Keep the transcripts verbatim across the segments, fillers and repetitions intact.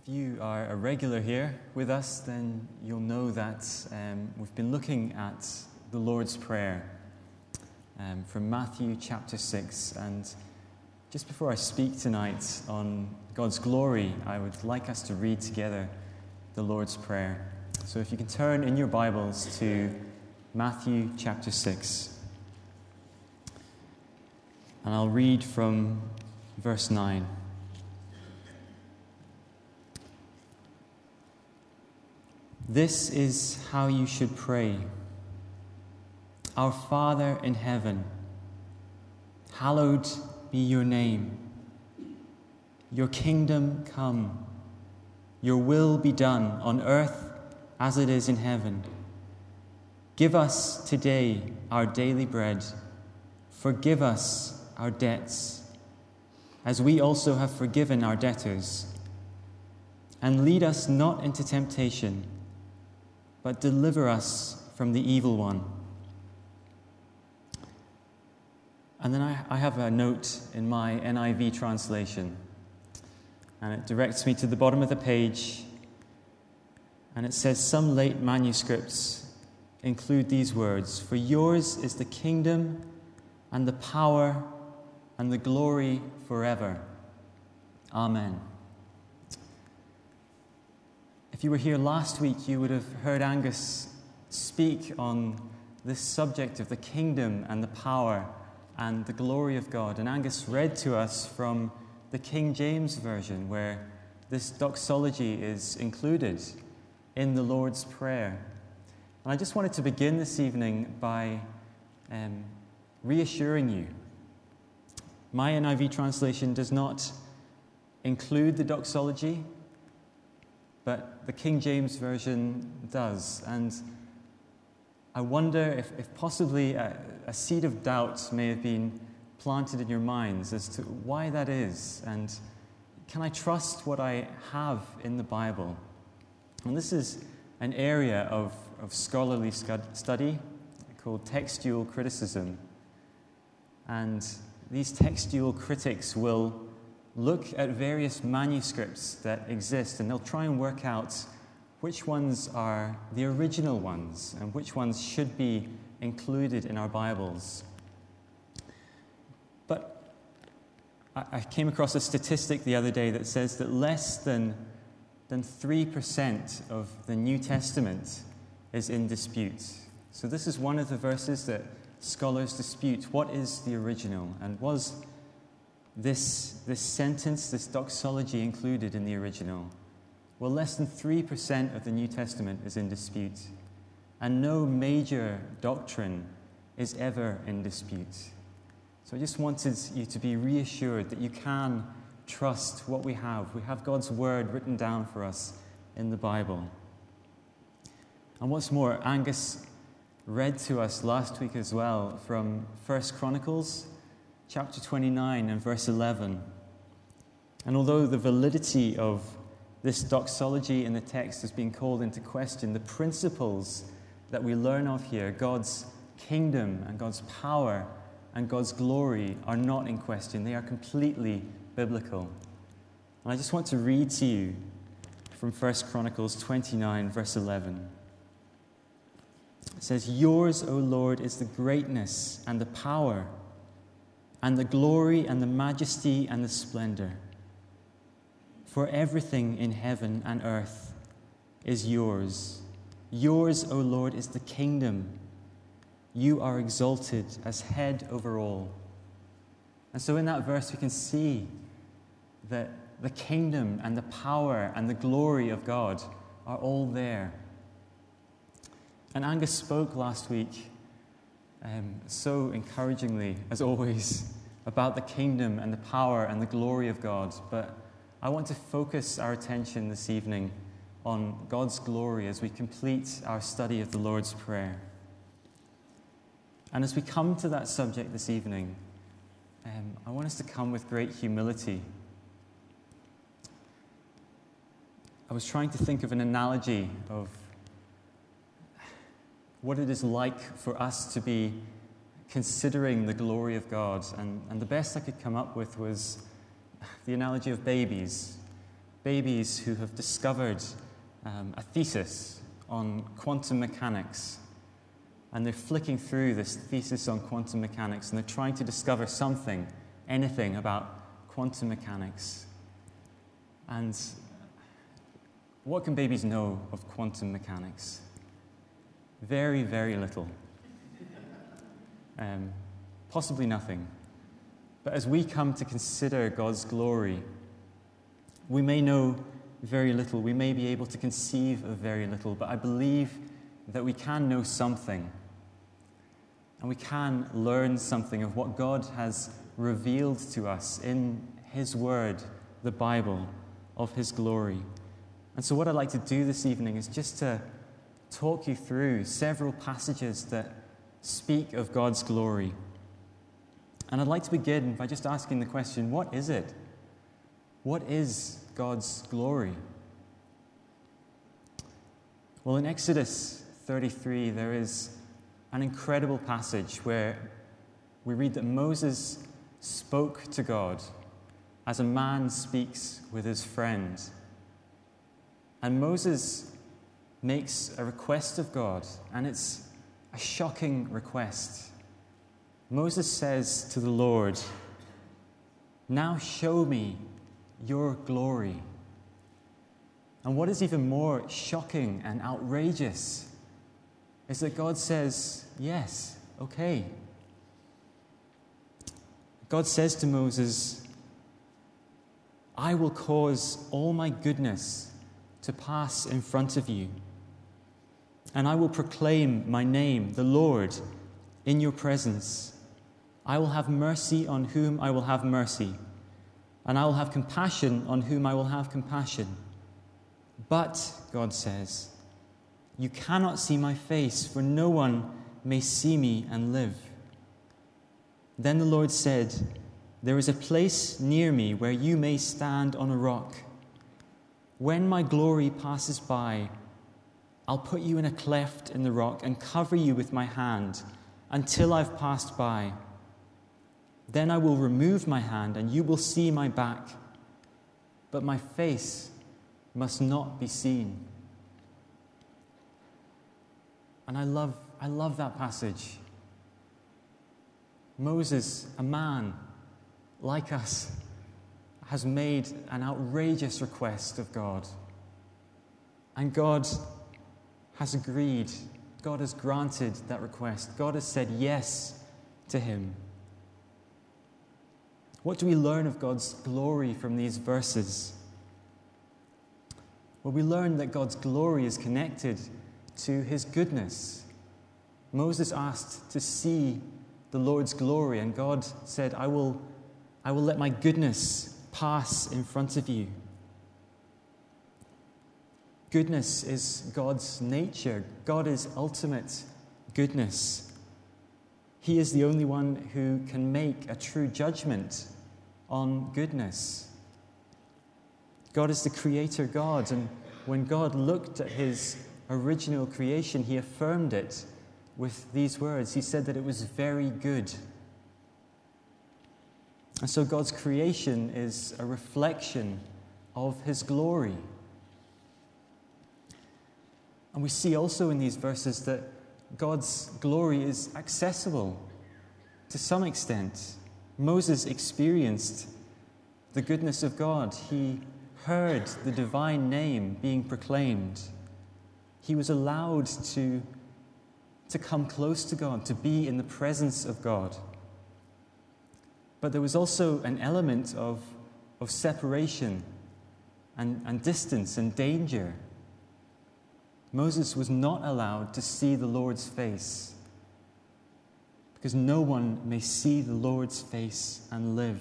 If you are a regular here with us, then you'll know that um, we've been looking at the Lord's Prayer um, from Matthew chapter six. And just before I speak tonight on God's glory, I would like us to read together the Lord's Prayer. So if you can turn in your Bibles to Matthew chapter six. And I'll read from verse nine. This is how you should pray. Our Father in heaven, hallowed be your name. Your kingdom come. Your will be done on earth as it is in heaven. Give us today our daily bread. Forgive us our debts, as we also have forgiven our debtors. And lead us not into temptation, but deliver us from the evil one. And then I, I have a note in my N I V translation, and it directs me to the bottom of the page, and it says, some late manuscripts include these words, "For yours is the kingdom and the power and the glory forever. Amen." If you were here last week, you would have heard Angus speak on this subject of the kingdom and the power and the glory of God. And Angus read to us from the King James Version, where this doxology is included in the Lord's Prayer. And I just wanted to begin this evening by um, reassuring you. My N I V translation does not include the doxology, but the King James Version does. And I wonder if, if possibly a, a seed of doubt may have been planted in your minds as to why that is. And can I trust what I have in the Bible? And this is an area of, of scholarly study called textual criticism. And these textual critics will look at various manuscripts that exist, and they'll try and work out which ones are the original ones and which ones should be included in our Bibles. But I, I came across a statistic the other day that says that less than, than three percent of the New Testament is in dispute. So this is one of the verses that scholars dispute. What is the original? And was This, this sentence, this doxology included in the original? Well, less than three percent of the New Testament is in dispute. And no major doctrine is ever in dispute. So I just wanted you to be reassured that you can trust what we have. We have God's word written down for us in the Bible. And what's more, Angus read to us last week as well from First Chronicles chapter twenty-nine and verse eleven. And although the validity of this doxology in the text has been called into question, the principles that we learn of here, God's kingdom and God's power and God's glory, are not in question. They are completely biblical. And I just want to read to you from First Chronicles twenty-nine, verse eleven. It says, "Yours, O Lord, is the greatness and the power and the glory and the majesty and the splendor. For everything in heaven and earth is yours. Yours, O Lord, is the kingdom. You are exalted as head over all." And so in that verse we can see that the kingdom and the power and the glory of God are all there. And Angus spoke last week Um, so encouragingly, as always, about the kingdom and the power and the glory of God. But I want to focus our attention this evening on God's glory as we complete our study of the Lord's Prayer. And as we come to that subject this evening, um, I want us to come with great humility. I was trying to think of an analogy of what it is like for us to be considering the glory of God. And, and the best I could come up with was the analogy of babies. babies who have discovered um, a thesis on quantum mechanics. And they're flicking through this thesis on quantum mechanics, and they're trying to discover something, anything about quantum mechanics. And what can babies know of quantum mechanics? Very, very little. Um, possibly nothing. But as we come to consider God's glory, we may know very little. We may be able to conceive of very little, but I believe that we can know something. And we can learn something of what God has revealed to us in His Word, the Bible, of His glory. And so what I'd like to do this evening is just to talk you through several passages that speak of God's glory. And I'd like to begin by just asking the question, what is it? What is God's glory? Well, in Exodus thirty-three, there is an incredible passage where we read that Moses spoke to God as a man speaks with his friend. And Moses makes a request of God, and it's a shocking request. Moses says to the Lord, "Now show me your glory." And what is even more shocking and outrageous is that God says, yes, okay. God says to Moses, "I will cause all my goodness to pass in front of you, and I will proclaim my name, the Lord, in your presence. I will have mercy on whom I will have mercy, and I will have compassion on whom I will have compassion. But," God says, "you cannot see my face, for no one may see me and live." Then the Lord said, "There is a place near me where you may stand on a rock. When my glory passes by, I'll put you in a cleft in the rock and cover you with my hand until I've passed by. Then I will remove my hand and you will see my back, but my face must not be seen." And I love, I love that passage. Moses, a man like us, has made an outrageous request of God. And God has agreed. God has granted that request. God has said yes to him. What do we learn of God's glory from these verses? Well, we learn that God's glory is connected to his goodness. Moses asked to see the Lord's glory, and God said, I will, I will let my goodness pass in front of you. Goodness is God's nature. God is ultimate goodness. He is the only one who can make a true judgment on goodness. God is the creator God, and when God looked at his original creation, he affirmed it with these words. He said that it was very good. And so God's creation is a reflection of his glory. And we see also in these verses that God's glory is accessible to some extent. Moses experienced the goodness of God. He heard the divine name being proclaimed. He was allowed to, to come close to God, to be in the presence of God. But there was also an element of, of separation and, and distance and danger. Moses was not allowed to see the Lord's face, because no one may see the Lord's face and live.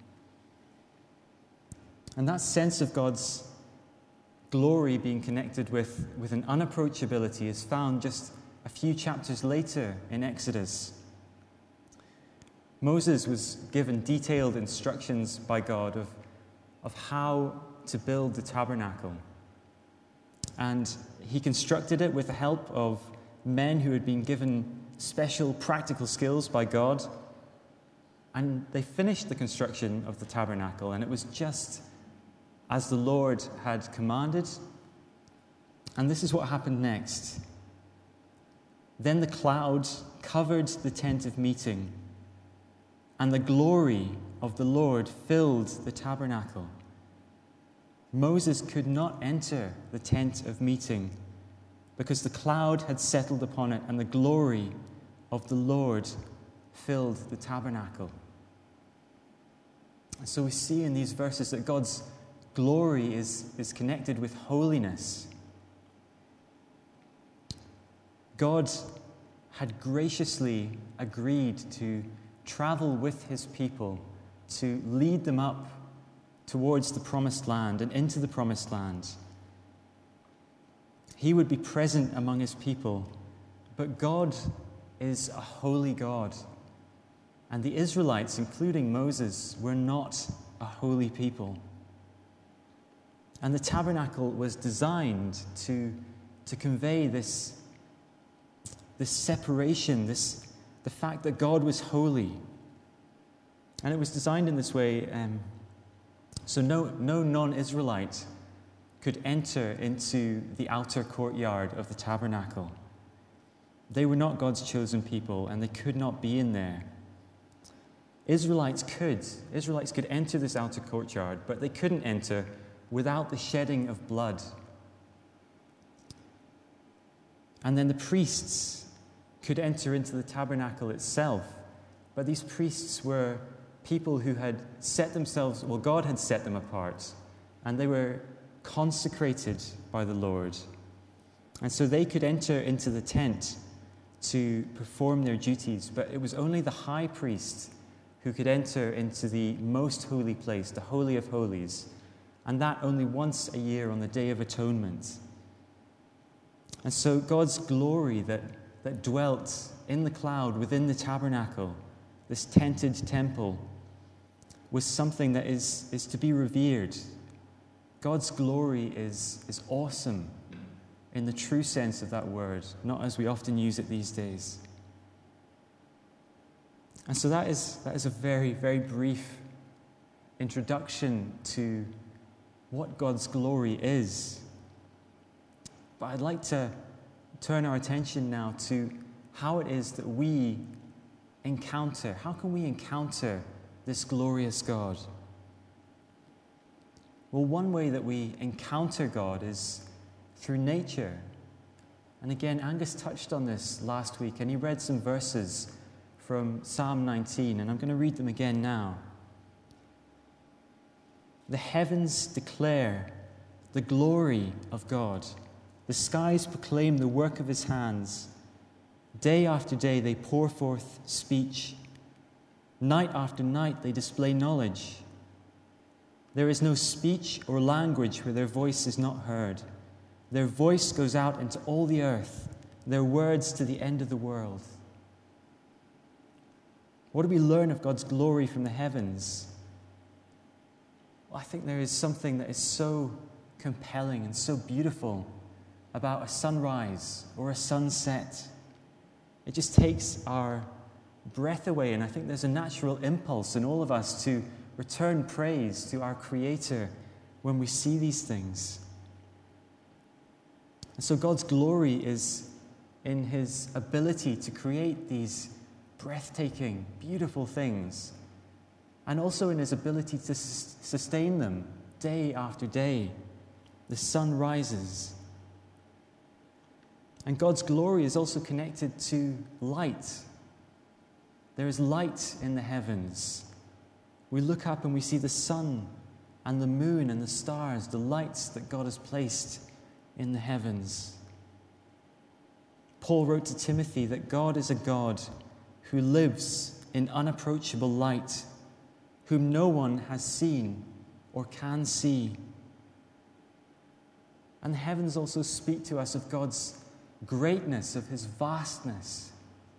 And that sense of God's glory being connected with, with an unapproachability is found just a few chapters later in Exodus. Moses was given detailed instructions by God of, of how to build the tabernacle. And he constructed it with the help of men who had been given special practical skills by God. And they finished the construction of the tabernacle, and it was just as the Lord had commanded. And this is what happened next. Then the cloud covered the tent of meeting, and the glory of the Lord filled the tabernacle. Moses could not enter the tent of meeting because the cloud had settled upon it, and the glory of the Lord filled the tabernacle. And so we see in these verses that God's glory is, is connected with holiness. God had graciously agreed to travel with his people to lead them up towards the promised land and into the promised land. He would be present among his people, but God is a holy God. And the Israelites, including Moses, were not a holy people. And the tabernacle was designed to, to convey this, this separation, this, the fact that God was holy. And it was designed in this way, um, so no, no non-Israelite could enter into the outer courtyard of the tabernacle. They were not God's chosen people, and they could not be in there. Israelites could. Israelites could enter this outer courtyard, but they couldn't enter without the shedding of blood. And then the priests could enter into the tabernacle itself, but these priests were people who had set themselves, well, God had set them apart, and they were consecrated by the Lord. And so they could enter into the tent to perform their duties, but it was only the high priest who could enter into the most holy place, the Holy of Holies, and that only once a year on the Day of Atonement. And so God's glory that, that dwelt in the cloud within the tabernacle, this tented temple, was something that is, is to be revered. God's glory is, is awesome in the true sense of that word, not as we often use it these days. And so that is, that is a very, very brief introduction to what God's glory is. But I'd like to turn our attention now to how it is that we encounter, how can we encounter this glorious God? Well, one way that we encounter God is through nature. And again, Angus touched on this last week, and he read some verses from Psalm nineteen, and I'm going to read them again now. The heavens declare the glory of God. The skies proclaim the work of his hands. Day after day they pour forth speech. Night after night they display knowledge. There is no speech or language where their voice is not heard. Their voice goes out into all the earth, their words to the end of the world. What do we learn of God's glory from the heavens? Well, I think there is something that is so compelling and so beautiful about a sunrise or a sunset. It just takes our breath away, and I think there's a natural impulse in all of us to return praise to our Creator when we see these things. And so God's glory is in his ability to create these breathtaking, beautiful things, and also in his ability to sustain them day after day. The sun rises. And God's glory is also connected to light. There is light in the heavens. We look up and we see the sun and the moon and the stars, the lights that God has placed in the heavens. Paul wrote to Timothy that God is a God who lives in unapproachable light, whom no one has seen or can see. And the heavens also speak to us of God's greatness, of his vastness.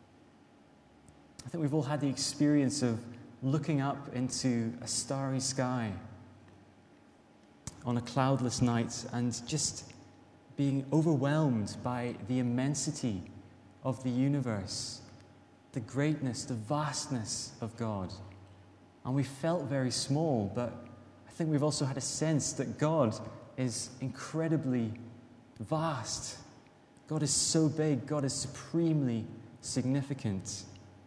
I think we've all had the experience of looking up into a starry sky on a cloudless night and just being overwhelmed by the immensity of the universe, the greatness, the vastness of God. And we felt very small, but I think we've also had a sense that God is incredibly vast. God is so big. God is supremely significant.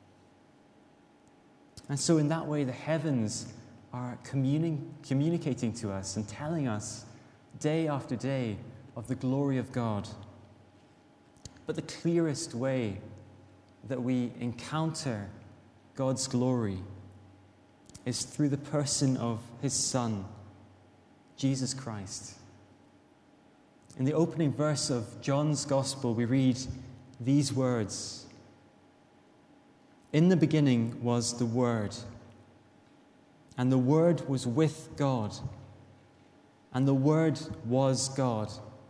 And so in that way, the heavens are communi- communicating to us and telling us day after day of the glory of God. But the clearest way that we encounter God's glory is through the person of his Son, Jesus Christ. In the opening verse of John's Gospel, we read these words: "In the beginning was the Word, and the Word was with God, and the Word was God."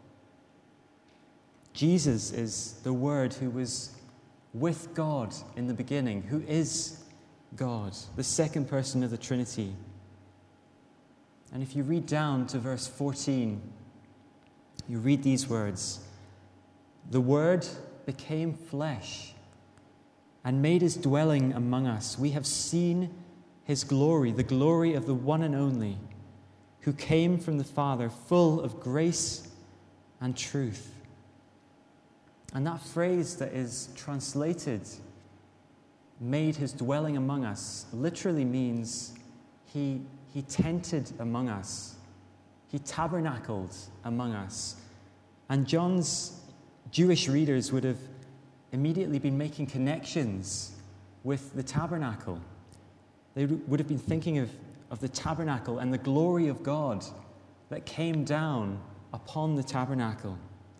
Jesus is the Word who was with God in the beginning, who is God, the second person of the Trinity. And if you read down to verse fourteen, you read these words: "The Word became flesh and made his dwelling among us. We have seen his glory, the glory of the one and only, who came from the Father, full of grace and truth." And that phrase that is translated, "made his dwelling among us," literally means he, he tented among us. He tabernacled among us. And John's Jewish readers would have immediately been making connections with the tabernacle. They would have been thinking of, of the tabernacle and the glory of God that came down upon the tabernacle.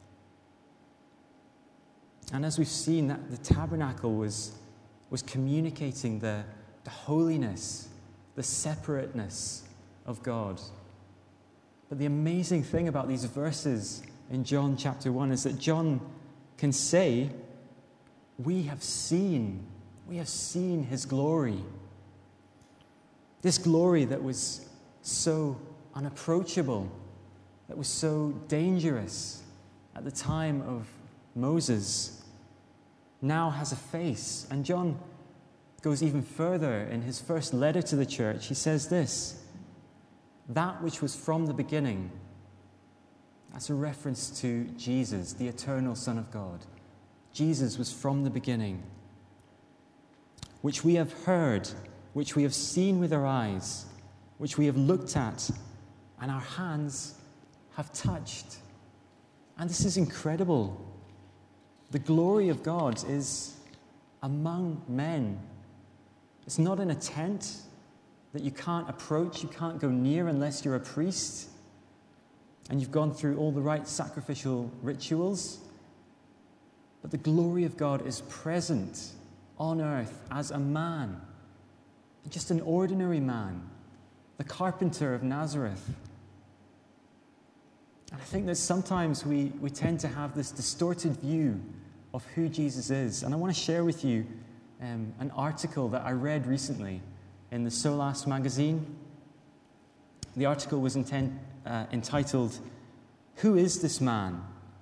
And as we've seen, that the tabernacle was, was communicating the, the holiness, the separateness of God. But the amazing thing about these verses in John chapter one is that John can say, we have seen, we have seen his glory. This glory that was so unapproachable, that was so dangerous at the time of Moses, now has a face. And John goes even further in his first letter to the church. He says this: "That which was from the beginning," that's a reference to Jesus, the eternal Son of God. Jesus was from the beginning. "Which we have heard, which we have seen with our eyes, which we have looked at, and our hands have touched." And this is incredible. The glory of God is among men. It's not in a tent that you can't approach, you can't go near unless you're a priest and you've gone through all the right sacrificial rituals. But the glory of God is present on earth as a man, just an ordinary man, the carpenter of Nazareth. And I think that sometimes we, we tend to have this distorted view of who Jesus is. And I want to share with you um, an article that I read recently in the Solas magazine. The article was intent, uh, entitled, "Who is this man?"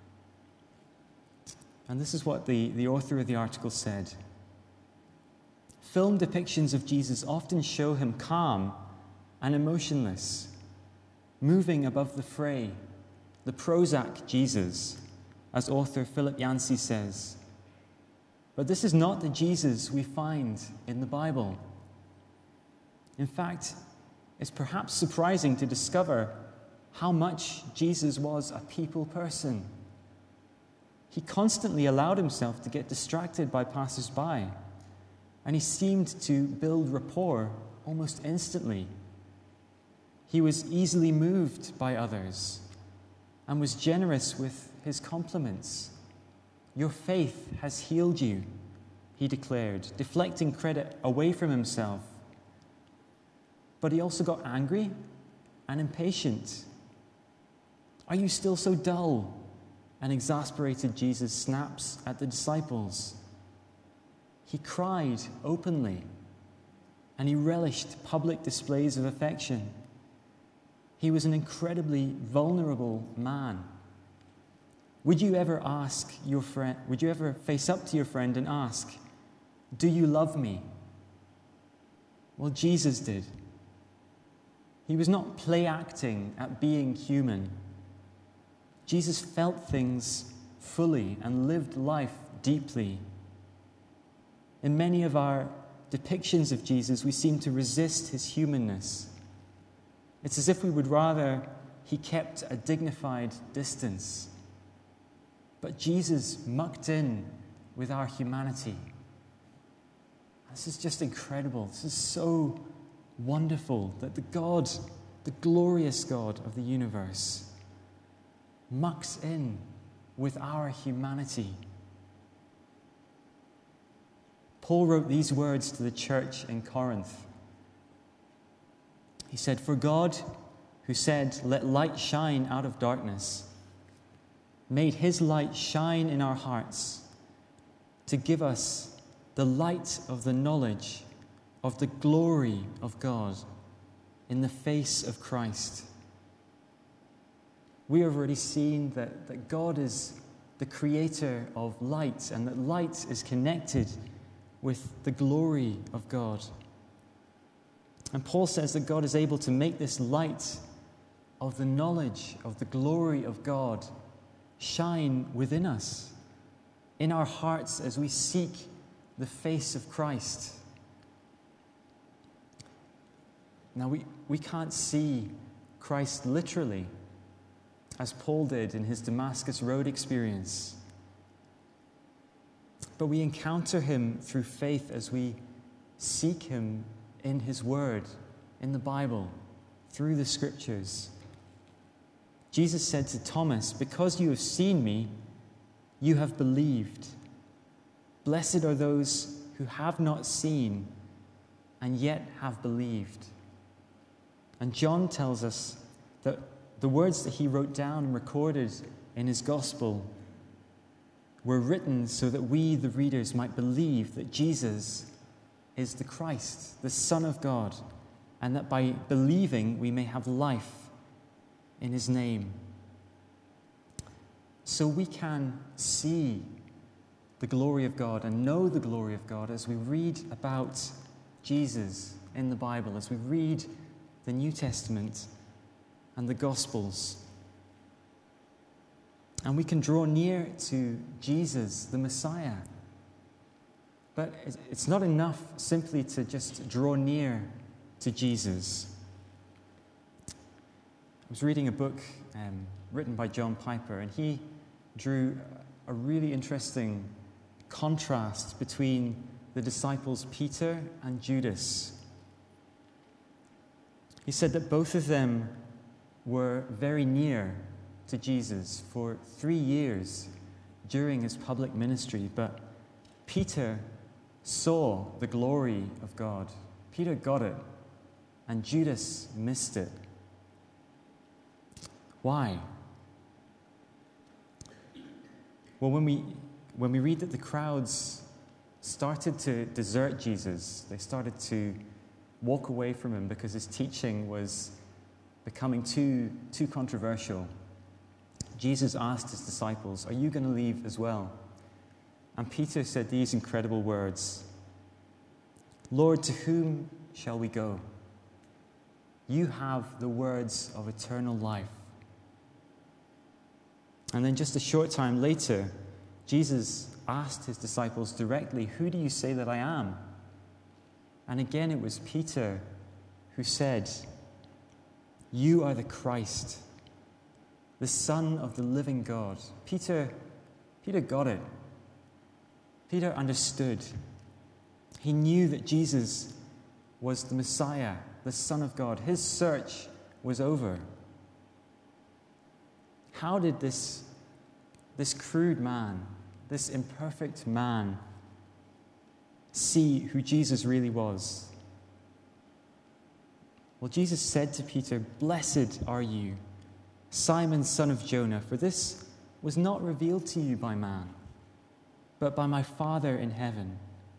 And this is what the, the author of the article said: "Film depictions of Jesus often show him calm and emotionless, moving above the fray, the Prozac Jesus, as author Philip Yancey says. But this is not the Jesus we find in the Bible. In fact, it's perhaps surprising to discover how much Jesus was a people person. He constantly allowed himself to get distracted by passers-by, and he seemed to build rapport almost instantly. He was easily moved by others and was generous with his compliments. 'Your faith has healed you,' he declared, deflecting credit away from himself. But he also got angry and impatient. 'Are you still so dull?' an exasperated Jesus snaps at the disciples. He cried openly, and he relished public displays of affection. He was an incredibly vulnerable man. Would you ever ask your friend, would you ever face up to your friend and ask, 'Do you love me?' Well, Jesus did. He was not play acting at being human. Jesus felt things fully and lived life deeply. In many of our depictions of Jesus, we seem to resist his humanness. It's as if we would rather he kept a dignified distance. But Jesus mucked in with our humanity. This is just incredible. This is so wonderful that the God, the glorious God of the universe, mucks in with our humanity. Paul wrote these words to the church in Corinth. He said, "For God, who said, 'Let light shine out of darkness,' made his light shine in our hearts to give us the light of the knowledge of the glory of God in the face of Christ." We have already seen that, that God is the creator of light, and that light is connected with the glory of God. And Paul says that God is able to make this light of the knowledge of the glory of God shine within us, in our hearts as we seek the face of Christ. Now, we, we can't see Christ literally, as Paul did in his Damascus Road experience. But we encounter him through faith as we seek him in his word, in the Bible, through the scriptures. Jesus said to Thomas, "Because you have seen me, you have believed. Blessed are those who have not seen and yet have believed." And John tells us that the words that he wrote down and recorded in his gospel were written so that we, the readers, might believe that Jesus is the Christ, the Son of God, and that by believing we may have life in his name. So we can see the glory of God and know the glory of God as we read about Jesus in the Bible, as we read the New Testament and the Gospels. And we can draw near to Jesus, the Messiah. But it's not enough simply to just draw near to Jesus. I was reading a book um, written by John Piper, and he drew a really interesting contrast between the disciples Peter and Judas. He said that both of them were very near to Jesus for three years during his public ministry, but Peter saw the glory of God. Peter got it, and Judas missed it. Why? Well, when we when we read that the crowds started to desert Jesus, they started to walk away from him because his teaching was becoming too too controversial. Jesus asked his disciples, "Are you going to leave as well?" And Peter said these incredible words, "Lord, to whom shall we go? You have the words of eternal life." And then just a short time later, Jesus asked his disciples directly, "Who do you say that I am?" And again it was Peter who said, "You are the Christ, the Son of the living God." Peter, Peter got it. Peter understood. He knew that Jesus was the Messiah, the Son of God. His search was over. How did this, this crude man, this imperfect man, see who Jesus really was? Well, Jesus said to Peter, "Blessed are you, Simon, son of Jonah, for this was not revealed to you by man, but by my Father in heaven."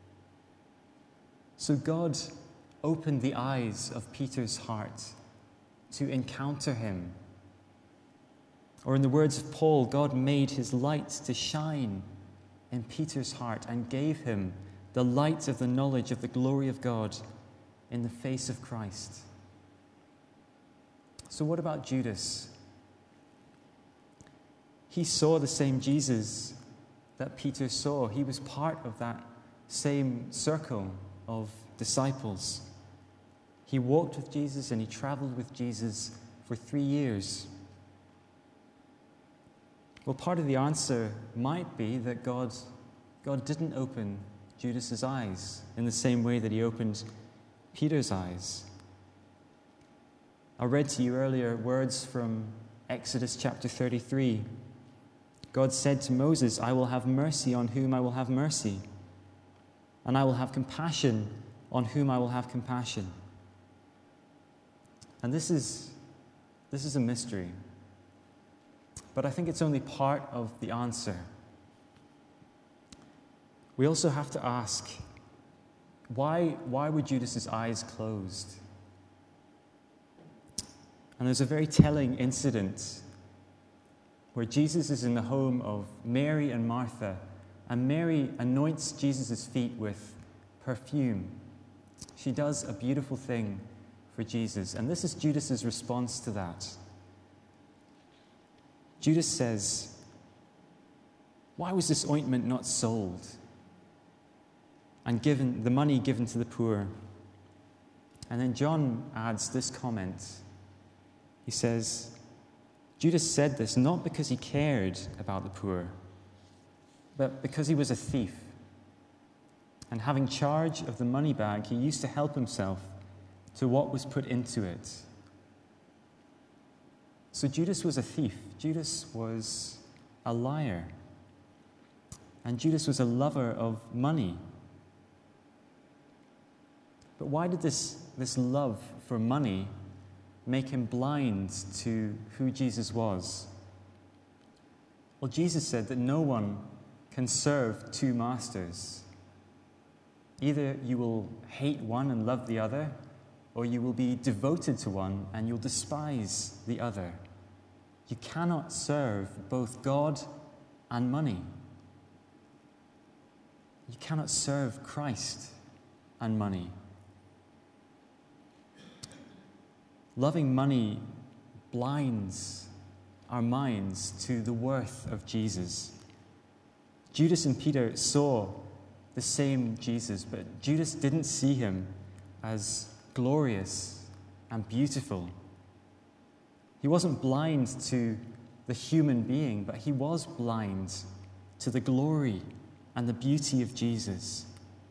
So God opened the eyes of Peter's heart to encounter him. Or in the words of Paul, God made his light to shine in Peter's heart and gave him the light of the knowledge of the glory of God in the face of Christ. So what about Judas? He saw the same Jesus that Peter saw. He was part of that same circle of disciples. He walked with Jesus and he traveled with Jesus for three years. Well, part of the answer might be that God, God didn't open Judas's eyes in the same way that he opened Peter's eyes. I read to you earlier words from Exodus chapter thirty-three. God said to Moses, I will have mercy on whom I will have mercy, and I will have compassion on whom I will have compassion. And this is, this is a mystery, but I think it's only part of the answer. We also have to ask, why, why were Judas's eyes closed? And there's a very telling incident where Jesus is in the home of Mary and Martha, and Mary anoints Jesus' feet with perfume. She does a beautiful thing for Jesus, and this is Judas's response to that. Judas says, why was this ointment not sold and given the money given to the poor? And then John adds this comment. He says, Judas said this not because he cared about the poor, but because he was a thief. And having charge of the money bag, he used to help himself to what was put into it. So Judas was a thief. Judas was a liar. And Judas was a lover of money. But why did this, this love for money make him blind to who Jesus was? Well, Jesus said that no one can serve two masters. Either you will hate one and love the other, or you will be devoted to one and you'll despise the other. You cannot serve both God and money. You cannot serve Christ and money. Loving money blinds our minds to the worth of Jesus. Judas and Peter saw the same Jesus, but Judas didn't see him as glorious and beautiful. He wasn't blind to the human being, but he was blind to the glory and the beauty of Jesus.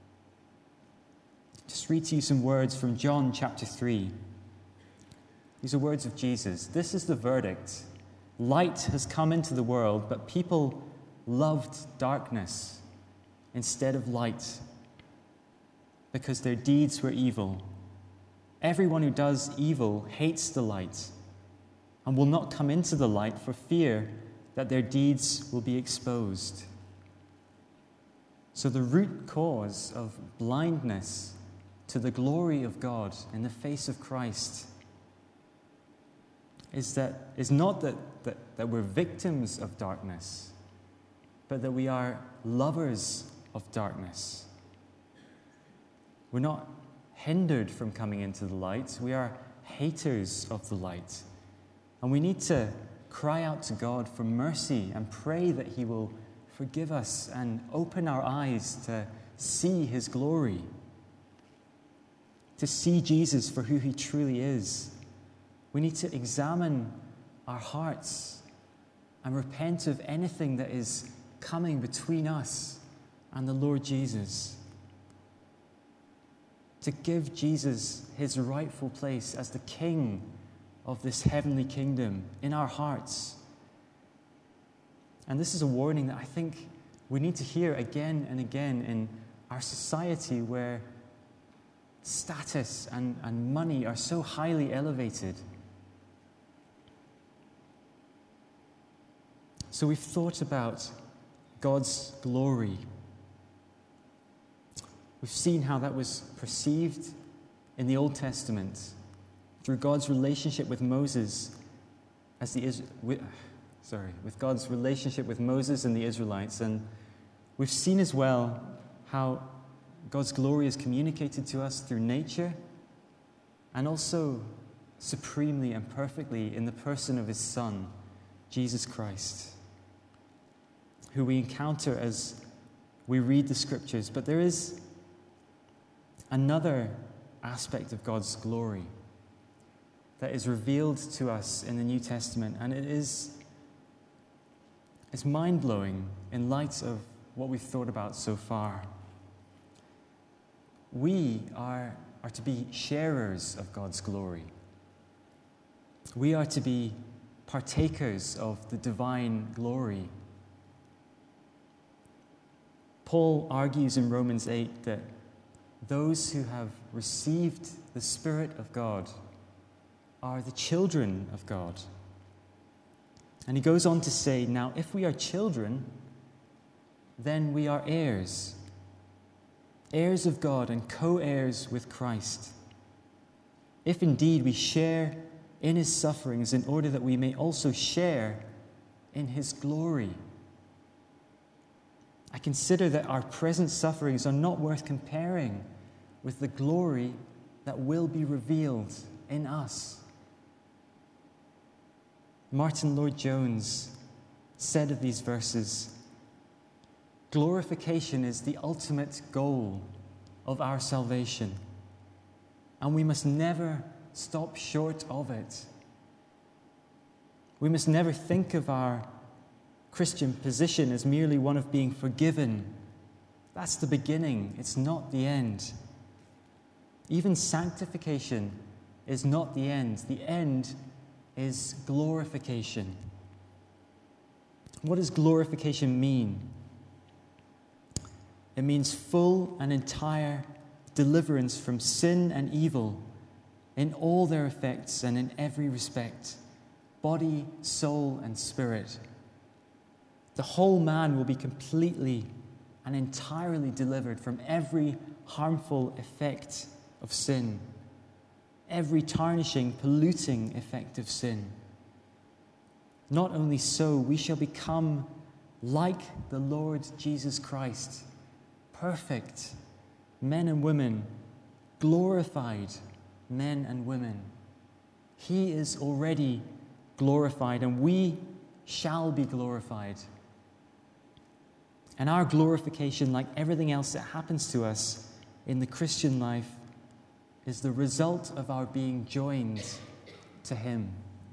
Just read to you some words from John chapter three. These are words of Jesus. This is the verdict. Light has come into the world, but people loved darkness instead of light because their deeds were evil. Everyone who does evil hates the light and will not come into the light for fear that their deeds will be exposed. So the root cause of blindness to the glory of God in the face of Christ is that is not that, that, that we're victims of darkness, but that we are lovers of darkness. We're not hindered from coming into the light. We are haters of the light. And we need to cry out to God for mercy and pray that He will forgive us and open our eyes to see His glory, to see Jesus for who He truly is. We need to examine our hearts and repent of anything that is coming between us and the Lord Jesus. To give Jesus His rightful place as the King of this heavenly kingdom in our hearts. And this is a warning that I think we need to hear again and again in our society where status and, and money are so highly elevated. So we've thought about God's glory. We've seen how that was perceived in the Old Testament through God's relationship with Moses as the with, sorry, with God's relationship with Moses and the Israelites. And we've seen as well how God's glory is communicated to us through nature and also supremely and perfectly in the person of his Son, Jesus Christ, who we encounter as we read the Scriptures. But there is another aspect of God's glory that is revealed to us in the New Testament, and it is it's mind-blowing in light of what we've thought about so far. We are, are to be sharers of God's glory. We are to be partakers of the divine glory. Paul argues in Romans eight that those who have received the Spirit of God are the children of God. And he goes on to say, now, if we are children, then we are heirs, heirs of God and co-heirs with Christ. If indeed we share in his sufferings, in order that we may also share in his glory. I consider that our present sufferings are not worth comparing with the glory that will be revealed in us. Martin Lloyd-Jones said of these verses, glorification is the ultimate goal of our salvation, and we must never stop short of it. We must never think of our Christian position as merely one of being forgiven. That's the beginning, it's not the end. Even sanctification is not the end. The end is glorification. What does glorification mean? It means full and entire deliverance from sin and evil in all their effects and in every respect, body, soul, and spirit. The whole man will be completely and entirely delivered from every harmful effect of sin, every tarnishing, polluting effect of sin. Not only so, we shall become like the Lord Jesus Christ, perfect men and women, glorified men and women. He is already glorified, and we shall be glorified. And our glorification, like everything else that happens to us in the Christian life, is the result of our being joined to him.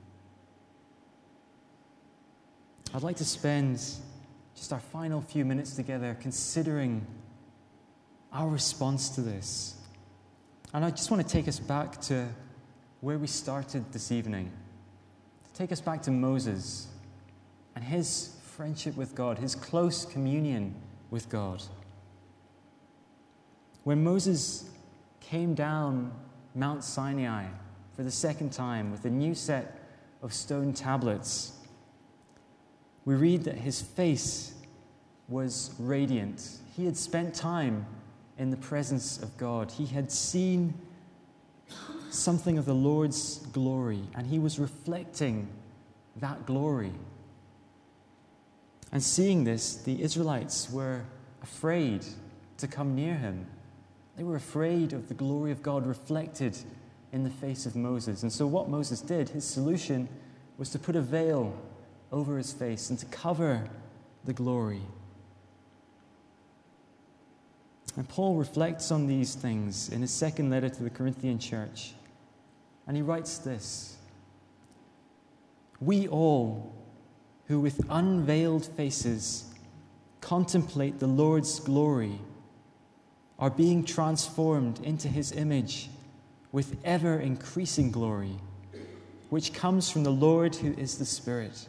I'd like to spend just our final few minutes together considering our response to this. And I just want to take us back to where we started this evening. To take us back to Moses and his friendship with God, his close communion with God. When Moses came down Mount Sinai for the second time with a new set of stone tablets, we read that his face was radiant. He had spent time in the presence of God. He had seen something of the Lord's glory, and he was reflecting that glory. And seeing this, the Israelites were afraid to come near him. They were afraid of the glory of God reflected in the face of Moses. And so what Moses did, his solution, was to put a veil over his face and to cover the glory. And Paul reflects on these things in his second letter to the Corinthian church. And he writes this: we all, who with unveiled faces contemplate the Lord's glory, are being transformed into his image with ever-increasing glory, which comes from the Lord who is the Spirit.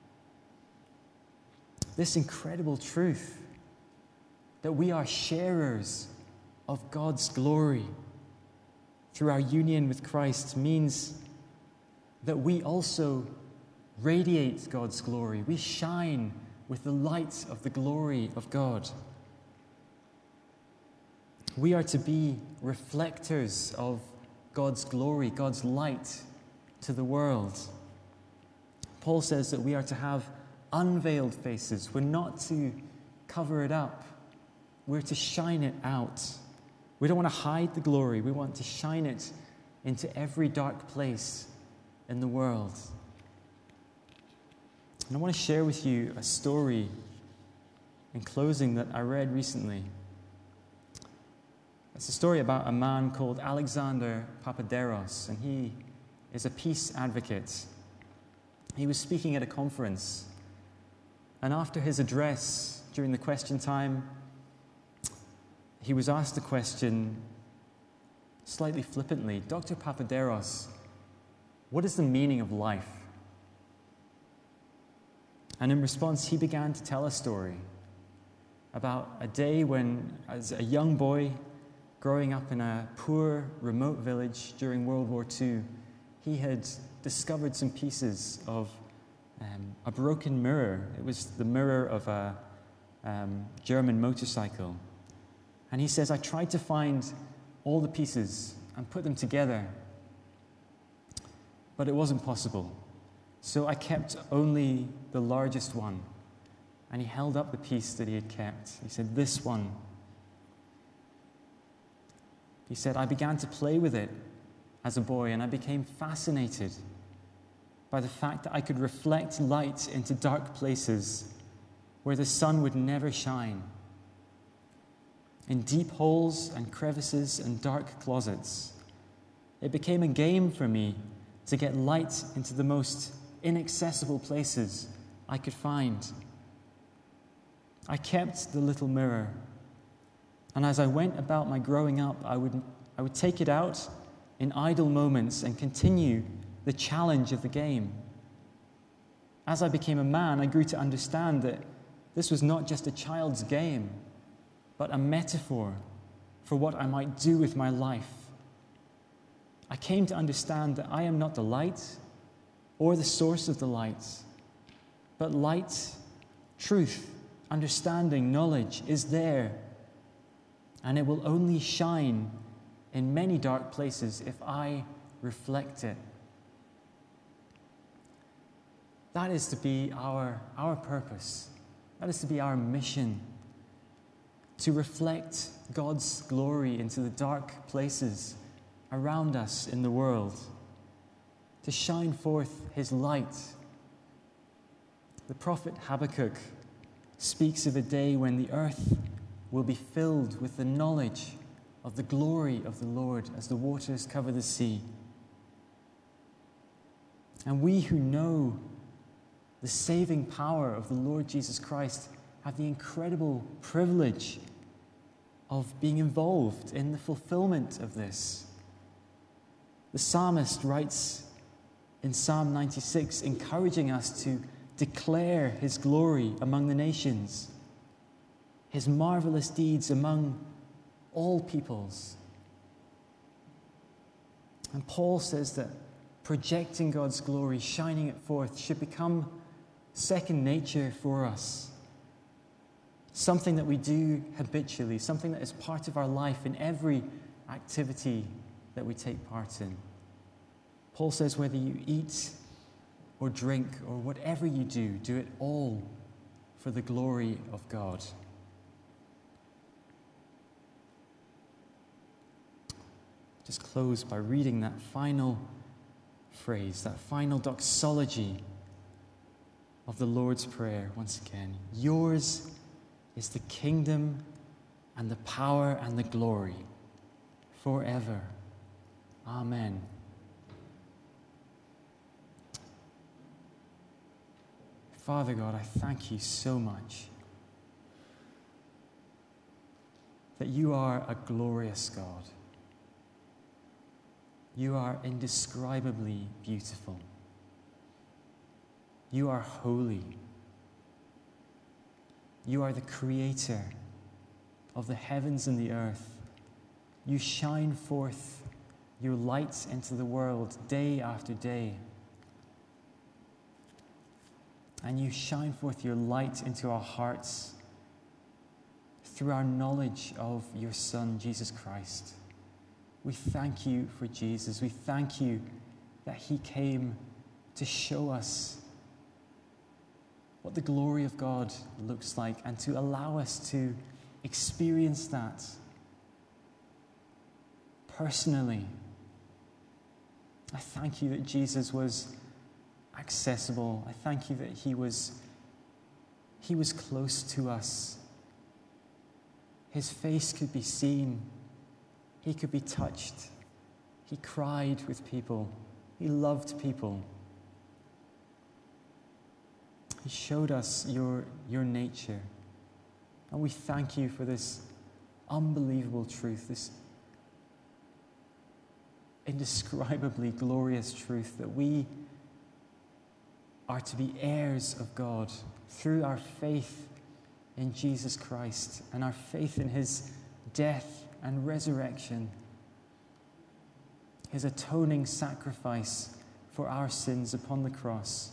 This incredible truth that we are sharers of God's glory through our union with Christ means that we also radiate God's glory. We shine with the light of the glory of God. We are to be reflectors of God's glory, God's light to the world. Paul says that we are to have unveiled faces. We're not to cover it up. We're to shine it out. We don't want to hide the glory. We want to shine it into every dark place in the world. And I want to share with you a story in closing that I read recently. It's a story about a man called Alexander Papaderos, and he is a peace advocate. He was speaking at a conference, and after his address during the question time, he was asked the question slightly flippantly, "Doctor Papaderos, what is the meaning of life?" And in response, he began to tell a story about a day when, as a young boy growing up in a poor, remote village during World War Two, he had discovered some pieces of um, a broken mirror. It was the mirror of a um, German motorcycle. And he says, "I tried to find all the pieces and put them together, but it wasn't possible. So I kept only the largest one." And he held up the piece that he had kept. He said, "This one." He said, "I began to play with it as a boy, and I became fascinated by the fact that I could reflect light into dark places where the sun would never shine, in deep holes and crevices and dark closets. It became a game for me to get light into the most inaccessible places I could find. I kept the little mirror, and as I went about my growing up, I would, I would take it out in idle moments and continue the challenge of the game. As I became a man, I grew to understand that this was not just a child's game, but a metaphor for what I might do with my life. I came to understand that I am not the light or the source of the light, but light, truth, understanding, knowledge is there, and it will only shine in many dark places if I reflect it." That is to be our, our purpose. That is to be our mission, to reflect God's glory into the dark places around us in the world, to shine forth his light. The prophet Habakkuk speaks of a day when the earth will be filled with the knowledge of the glory of the Lord as the waters cover the sea. And we who know the saving power of the Lord Jesus Christ have the incredible privilege of being involved in the fulfillment of this. The psalmist writes in Psalm ninety-six, encouraging us to declare his glory among the nations, his marvelous deeds among all peoples. And Paul says that projecting God's glory, shining it forth, should become second nature for us. Something that we do habitually, something that is part of our life in every activity that we take part in. Paul says whether you eat or drink or whatever you do, do it all for the glory of God. Just close by reading that final phrase, that final doxology of the Lord's Prayer once again. Yours is the kingdom and the power and the glory forever. Amen. Father God, I thank you so much that you are a glorious God. You are indescribably beautiful. You are holy. You are the creator of the heavens and the earth. You shine forth your light into the world day after day. And you shine forth your light into our hearts through our knowledge of your Son, Jesus Christ. We thank you for Jesus. We thank you that he came to show us what the glory of God looks like and to allow us to experience that personally I thank you that Jesus was accessible. I thank you that he was, he was close to us. His face could be seen. He could be touched. He cried with people. He loved people. He showed us your, your nature. And we thank you for this unbelievable truth, this indescribably glorious truth that we are to be heirs of God through our faith in Jesus Christ and our faith in his death and resurrection, his atoning sacrifice for our sins upon the cross.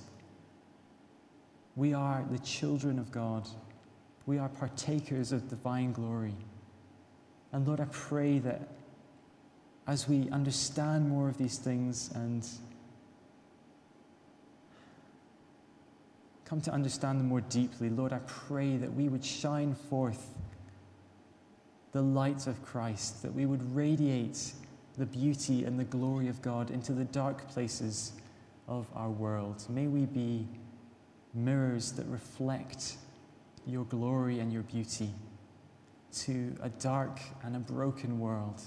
We are the children of God. We are partakers of divine glory. And Lord, I pray that as we understand more of these things and come to understand them more deeply, Lord, I pray that we would shine forth the light of Christ, that we would radiate the beauty and the glory of God into the dark places of our world. May we be mirrors that reflect your glory and your beauty to a dark and a broken world.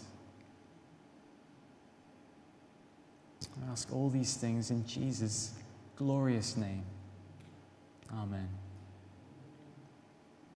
I ask all these things in Jesus' glorious name. Amen.